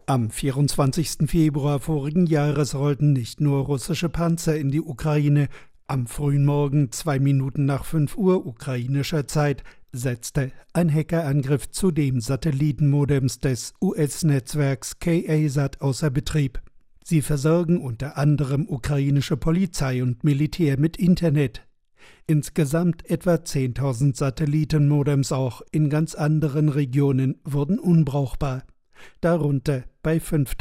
Am 24. Februar vorigen Jahres rollten nicht nur russische Panzer in die Ukraine. Am frühen Morgen, 2 Minuten nach 5 Uhr ukrainischer Zeit, setzte ein Hackerangriff zudem Satellitenmodems des US-Netzwerks KA-SAT außer Betrieb. Sie versorgen unter anderem ukrainische Polizei und Militär mit Internet. Insgesamt etwa 10.000 Satellitenmodems auch in ganz anderen Regionen wurden unbrauchbar. Darunter bei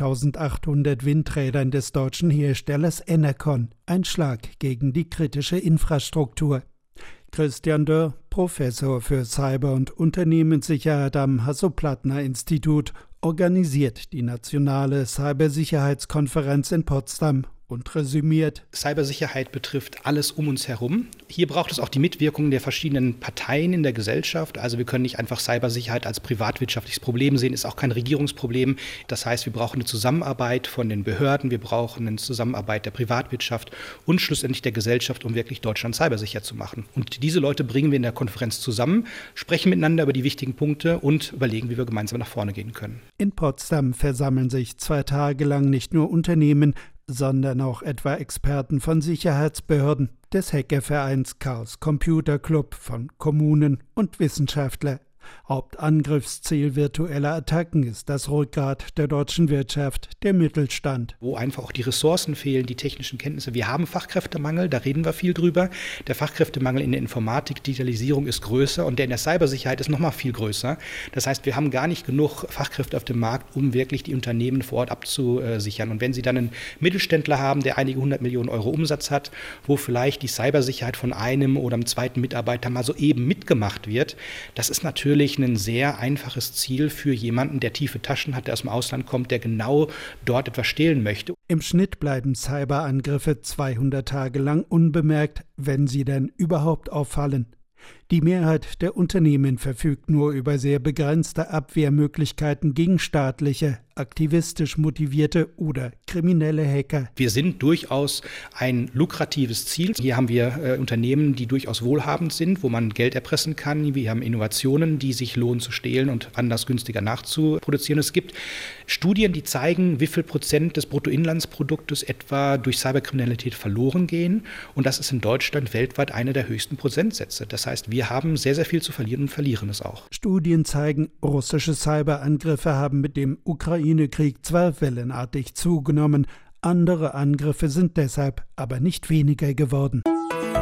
5.800 Windrädern des deutschen Herstellers Enercon, ein Schlag gegen die kritische Infrastruktur. Christian Dörr, Professor für Cyber- und Unternehmenssicherheit am Hasso-Plattner-Institut, organisiert die nationale Cybersicherheitskonferenz in Potsdam und resümiert: Cybersicherheit betrifft alles um uns herum. Hier braucht es auch die Mitwirkung der verschiedenen Parteien in der Gesellschaft. Also wir können nicht einfach Cybersicherheit als privatwirtschaftliches Problem sehen, ist auch kein Regierungsproblem. Das heißt, wir brauchen eine Zusammenarbeit von den Behörden, wir brauchen eine Zusammenarbeit der Privatwirtschaft und schlussendlich der Gesellschaft, um wirklich Deutschland cybersicher zu machen. Und diese Leute bringen wir in der Konferenz zusammen, sprechen miteinander über die wichtigen Punkte und überlegen, wie wir gemeinsam nach vorne gehen können. In Potsdam versammeln sich 2 Tage lang nicht nur Unternehmen, sondern auch etwa Experten von Sicherheitsbehörden, des Hackervereins Chaos Computer Club, von Kommunen und Wissenschaftler. Hauptangriffsziel virtueller Attacken ist das Rückgrat der deutschen Wirtschaft, der Mittelstand. Wo einfach auch die Ressourcen fehlen, die technischen Kenntnisse. Wir haben Fachkräftemangel, da reden wir viel drüber. Der Fachkräftemangel in der Informatik, Digitalisierung ist größer und der in der Cybersicherheit ist noch mal viel größer. Das heißt, wir haben gar nicht genug Fachkräfte auf dem Markt, um wirklich die Unternehmen vor Ort abzusichern. Und wenn Sie dann einen Mittelständler haben, der einige 100 Millionen Euro Umsatz hat, wo vielleicht die Cybersicherheit von einem oder einem zweiten Mitarbeiter mal so eben mitgemacht wird, das ist natürlich ein sehr einfaches Ziel für jemanden, der tiefe Taschen hat, der aus dem Ausland kommt, der genau dort etwas stehlen möchte. Im Schnitt bleiben Cyberangriffe 200 Tage lang unbemerkt, wenn sie denn überhaupt auffallen. Die Mehrheit der Unternehmen verfügt nur über sehr begrenzte Abwehrmöglichkeiten gegen staatliche, aktivistisch motivierte oder kriminelle Hacker. Wir sind durchaus ein lukratives Ziel. Hier haben wir Unternehmen, die durchaus wohlhabend sind, wo man Geld erpressen kann. Wir haben Innovationen, die sich lohnen zu stehlen und anders günstiger nachzuproduzieren. Es gibt Studien, die zeigen, wie viel Prozent des Bruttoinlandsproduktes etwa durch Cyberkriminalität verloren gehen. Und das ist in Deutschland weltweit einer der höchsten Prozentsätze. Das heißt, wir haben sehr, sehr viel zu verlieren und verlieren es auch. Studien zeigen, russische Cyberangriffe haben mit dem Ukraine-Krieg zwar wellenartig zugenommen, andere Angriffe sind deshalb aber nicht weniger geworden.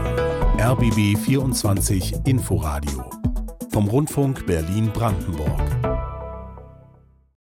RBB 24 Inforadio vom Rundfunk Berlin-Brandenburg.